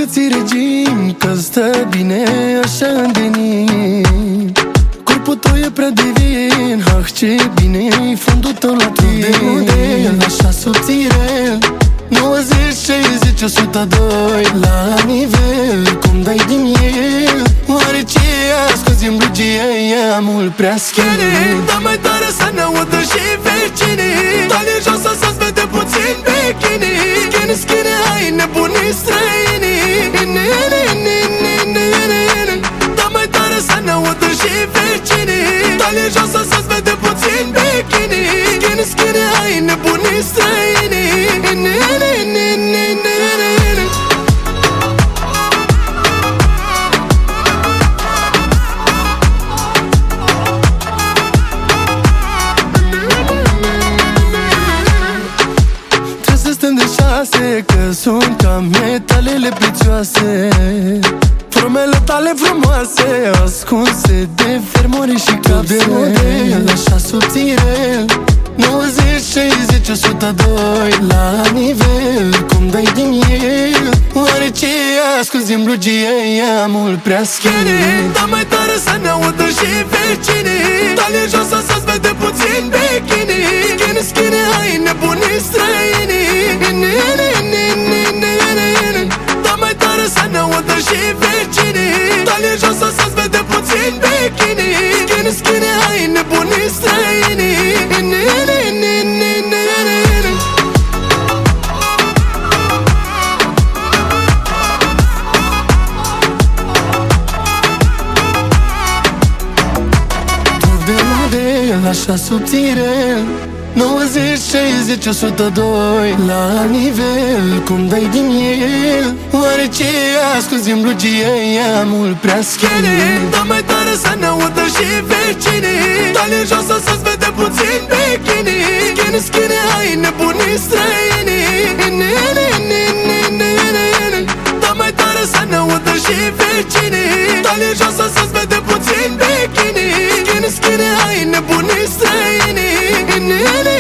ți regim, că stă bine așa în denin. Corpul tău e prea divin, ah ce bine-i fundul tău la tine. De model, așa subțire, 90, 60, 102 la nivel, cum dai din el. Oare ce ascuzi în blugie, e mult prea skinny. Da mai tare să ne audă și vecinii, talie josă să-ți vede puțin bikini. Skinny, skinny, hai nebunii străinii. Da mai tare să ne audă și vecinii, talie josă să-ți vede puțin bikini. Skinny, skinny, hai nebunii străinii. Că sunt ca metalele prețioase, formele tale frumoase, ascunse de fermori și capse. De model, așa subțire, 90, 60, 102 la nivel, cum dai din el. Oare ce ascunzi în blugie, e mult prea skinny. Da mai tare să ne audă și vecinii, talie josă să-ți vede puțin bikini. Skinny, skinny, hai nebunii străinii. Da mai tare să ne audă și vecinii, talie josă să-ți vede puțin bikini. Skinny, skinny, hai nebunii străinii. Așa subțire, 90, 60, 102 la nivel, cum dai din el. Oare ce ascunzi în blugie, e mult prea skinny. Da mai tare să ne audă și vecinii, talie josă să-ți vede puțin bikini. Skinny, skinny, hai nebunii străinii. Da mai tare să ne audă și vecinii, talie josă să-ți vede puțin bikini. Skinny, skinny, hai nebunii străinii.